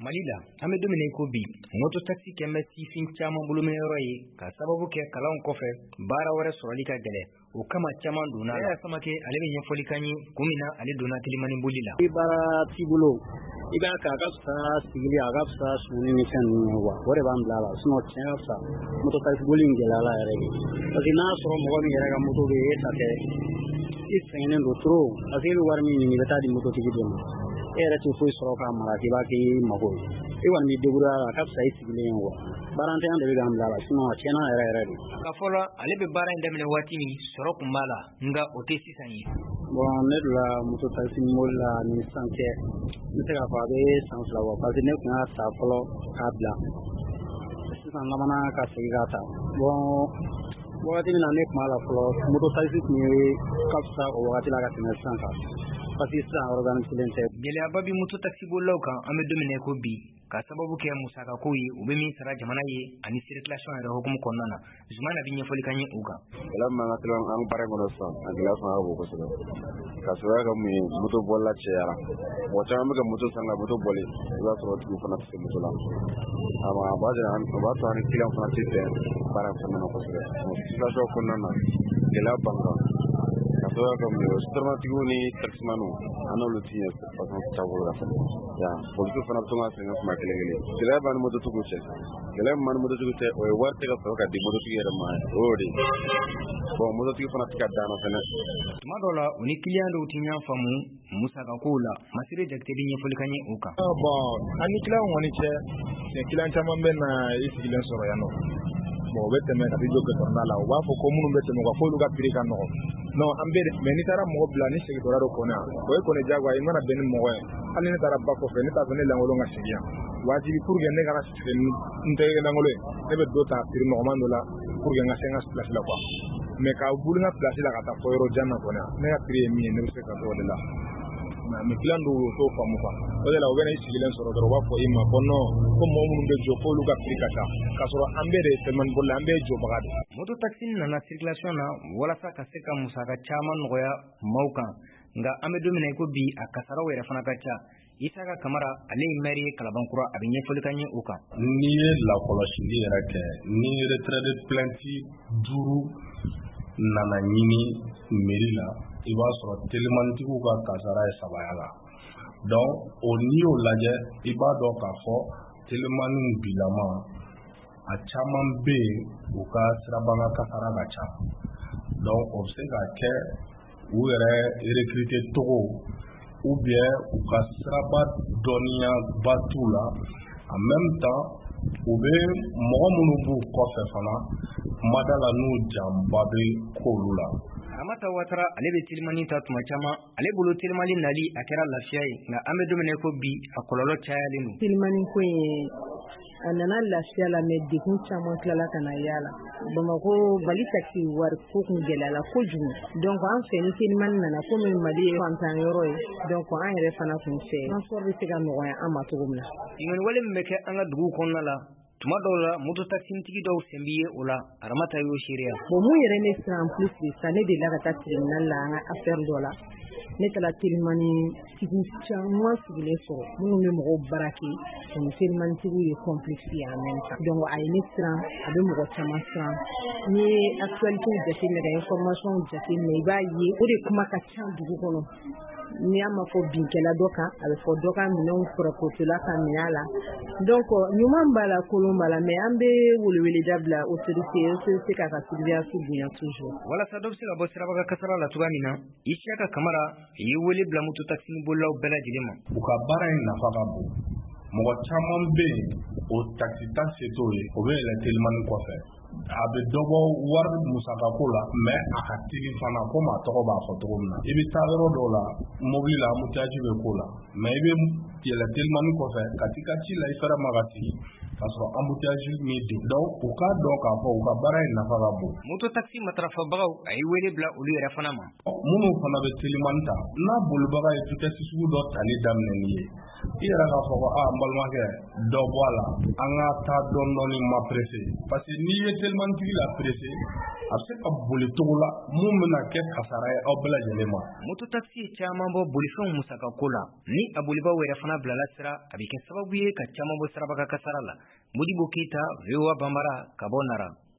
Malila an bɛ dumuni ko bi moto taxi kɛmɛ sifin caman bolomayɔrɔ ye ka sababu kɛ kalanw kɔfɛ baara wɛrɛ sɔrɔli ka gɛlɛ o kama caman donna la Samake ale bɛ ɲɛfɔli kan ye kun min na ale donna telimani boli la. I baara t'i bolo i b'a kɛ a ka fisa sigili a ka fisa suguni ni fɛn ninnu wa o de b'an bila la sinon tiɲɛ ka fisa moto taxi boli in gɛlɛyala yɛrɛ de parce que n'a sɔrɔ mɔgɔ min yɛrɛ ka moto bɛ e ta kɛ i sɛgɛnnen don trop parce que i bɛ wari min ɲini i bɛ taa di mototigi de ma e yɛrɛ tɛ foyi sɔrɔ k'a mara k'i b'a kɛ i mago ye i kɔni b'i débrouiller a ka fisa i sigilen ye wa baarantanya de bɛ k'an bila la sinon a tiɲɛna yɛrɛ de. Ka fɔlɔ ale bɛ baara in daminɛ waati min sɔrɔ kun b'a la nka o tɛ sisan ye. Bon ne donna moto taxi mobile la ni sisan cɛ n bɛ se k'a fɔ a bɛ san 2 bɔ parce que ne tun y'a ta fɔlɔ k'a bila sisan labanna ka segin k'a ta bon wagati min na ne tun b'a la fɔlɔ moto taxi tun ye ka fisa o wagati la ka tɛmɛ sisan kan parce que sisan organisé tɛ. Gɛlɛyaba bi moto taxi bolilaw kan an bɛ don min na i ko bi ka sababu kɛ musakako ye u bɛ min sara jamana ye ani circulation yɛrɛ hukumu kɔnɔna na Zumana bi ɲɛfɔli kan ye u kan. Gɛlɛya min b'an ka an baara kɔnɔ sisan a gɛlɛya fanga ka bon kosɛbɛ ka sababuya kɛ mun ye moto bolila cɛyara mɔgɔ caman bɛ ka moto san ka moto boli i b'a sɔrɔ tigi fana tɛ se moto la a b'a to an ni client fana tɛ bɛn baara in kɔnɔna na kosɛbɛ circulation kɔnɔna na gɛlɛya b'an kan ka sababuya kɛ mun ye sotaramatigiw ni taximaniw an n'olu tɛ ɲɛ façon taabolo la fana politigiw fana bɛ to ka sɛgɛn kuma kelen kelen gɛlɛya b'an ni mototigiw cɛ gɛlɛya min b'an ni mototigiw cɛ o ye wari tɛ ka sɔrɔ ka di mototigi yɛrɛ ma o y'o de ye bon mototigi fana tɛ ka daana fɛnɛ. Tuma dɔw la u ni client dɔw tɛ ɲɔgɔn faamu musakakow la Masire Jakite bi ɲɛfɔli kan ye u kan. Bon an ni client kɔni cɛ client caman bɛ na i sigilen sɔrɔ yan nɔ bon u bɛ tɛmɛ ka t'i jɔ gɛtɔrɔnda la u b'a fɔ ko minnu bɛ tɛmɛ u ka f'olu ka prix ka nɔgɔn non an bɛɛ de mais n'i taara mɔgɔ bila ni segitɔla dɔ kɔnɔ yan o ye kɔni diyagoya i mana bɛn ni mɔgɔ ye hali ne taara ba kɔfɛ ne t'a fɛ ne lankolon ka segin yan wajibi pour que ne kana segin n tɛ lankolon ye ne bɛ dɔ ta prix nɔgɔman dɔ la pour que n ka se n ka place la quoi mais ka boli n ka place la ka taa fɔ yɔrɔ jan na kɔni ne ka prix ye min ye ne bɛ se ka dɔ de la mais client dɔw t'o faamu quoi o de la u bɛ na i sigilen sɔrɔ dɔrɔn u b'a fɔ i ma ko non ko mɔgɔ minnu bɛ jɔ k'olu ka prix ka ca k'a sɔrɔ an bɛɛ de ye telimani bolila an bɛɛ ye jɔbaga de. Moto taxi nana circulation na walasa ka se ka musaka caman nɔgɔya maaw kan nka an bɛ don min na i ko bi a kasaraw yɛrɛ fana ka ca Isaka Kamara ale ye maire ye Kalabankura a bɛ ɲɛfɔli kan ye u kan. N'i ye lakɔlɔsili yɛrɛ kɛ ni retraite plainte 5 nana ɲini mairie la i b'a sɔrɔ telimanitigiw ka kasara ye 3 la donc o n'i y'o lajɛ i b'a dɔn k'a fɔ telimaniw bilama a caman bɛ yen u ka sirabanga kasara ka ca donc o bɛ se ka kɛ u yɛrɛ recruter togo ou bien u ka siraba dɔnniya ba t'u la en même temps u bɛ mɔgɔ minnu b'u kɔfɛ fana kumada la n'u janba bɛ k'olu la. Amata Watara ale bɛ telimani ta tuma caman ale bolo telimani nali a kɛra lafiya ye nka an bɛ don min na i ko bi a kɔlɔlɔ cayalen don. Telimani ko in a nana lafiya la mais dekun caman tilala ka na y'a la Bamako bali taxi wari ko kun gɛlɛyala kojugu donc an fɛ ni telimani nana komi Mali ye fantan yɔrɔ ye donc an yɛrɛ fana kun fɛ transport bɛ se ka nɔgɔya an ma cogo min na. Ɲininkali wale min bɛ kɛ an ka dugu kɔnɔna la tuma dɔw la moto taxitigi dɔw sen b'i ye o la Aramata y'o seereya. Bon mun yɛrɛ ne siran en plus de ça ne delila ka taa tribunal la an ka affaire dɔ la ne taara telimani tigi caman sigilen sɔrɔ minnu bɛ mɔgɔw baraki ani telimanitigiw ye complice ye en même temps donc a ye ne siran a bɛ mɔgɔ caman siran n'i ye actualité jateminɛ ka information jateminɛ i b'a ye o de kuma ka ca dugu kɔnɔ n'i y'a ma fɔ binkɛla dɔ kan a bɛ fɔ dɔ ka minɛnw fɔrɔkotɔla ka minɛ a la donc ɲuman b'a la kolon b'a la mais an bɛ weleweleda bila autorité k'a ka surveillance bonya toujours. Walasa dɔ bɛ se ka bɔ sirabaga kasara la cogoya min na Isaka Kamara ye wele bila moto taxi bolilaw bɛɛ lajɛlen ma. U ka baara in nafa ka bon mɔgɔ caman bɛ yen o taxi ta se t'o ye o bɛ yɛlɛ telimani kɔfɛ a bɛ dɔbɔ wari musakako la mais a ka tigi fana komi a tɔgɔ b'a fɔ cogo min na i bɛ taa yɔrɔ dɔw la mobili la embouteillage bɛ k'o la mais i bɛ yɛlɛ telimani kɔfɛ ka t'i ka ci la i fɛrɛ ma ka sigi k'a sɔrɔ embouteillage min den donc u k'a dɔn k'a fɔ u ka baara in nafa ka bon. Moto taxi matarafabagaw a ye wele bila olu yɛrɛ fana ma. Minnu fana bɛ telimani ta n'a bolibaga ye vitesse sugu dɔ tali daminɛ ye i yɛrɛ k'a fɔ ko n balimakɛ dɔ bɔ a la an ka taa dɔɔni ma pressé parce que n'i ye telimanitigi la pressé a bɛ se ka boli cogo la mun bɛna kɛ kasara ye aw bɛɛ lajɛlen ma. Moto taxi ye caman bɔ bolifɛnw musaka ko la ni a bolibaw yɛrɛ fana bilala sira a bɛ kɛ sababu ye ka caman bɔ sirabaka kasara la. Modibo Keita, VOA Bambara, ka bɔ Nara.